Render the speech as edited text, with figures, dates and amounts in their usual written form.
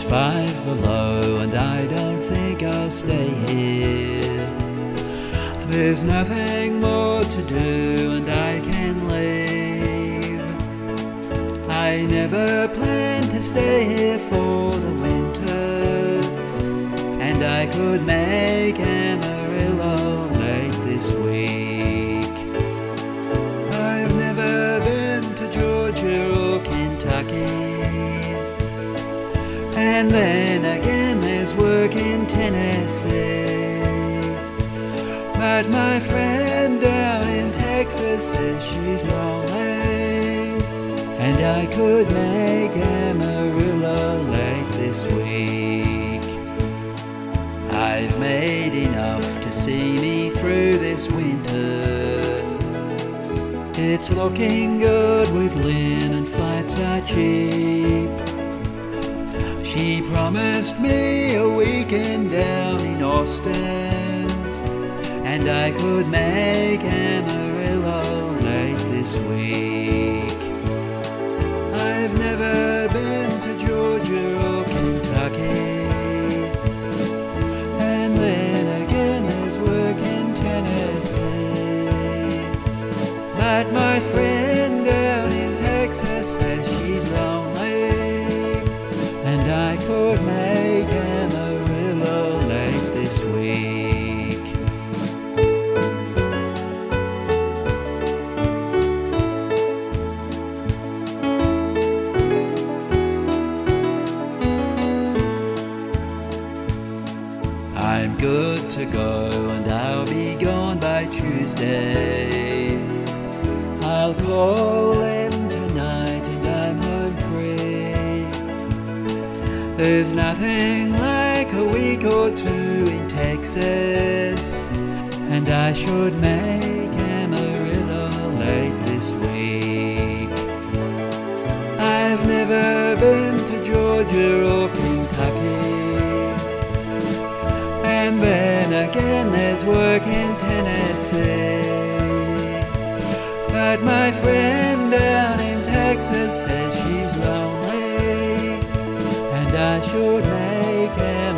5 below and I don't think I'll stay here. There's nothing more to do and I can leave. I never planned to stay here for the winter, and I could make Amarillo late this week. I've never been to Georgia or Kentucky, and then again there's work in Tennessee. But my friend down in Texas says she's lonely, and I could make Amarillo late this week. I've made enough to see me through this winter. It's looking good with Lynn and flights are cheap. She promised me a weekend down in Austin, and I could make Amarillo late this week. I've never been to Georgia or Kentucky, and then again there's work in Tennessee. But my friend down in Texas says she's lonely, and I could make Amarillo late this week. I'm good to go and I'll be gone by Tuesday. I'll call in tonight and I'm home free. There's nothing like a week or two in Texas, and I should make Amarillo late this week. I've never been to Georgia or Kentucky, and then again there's work in Tennessee. But my friend down in Texas says she's lonely, and I should make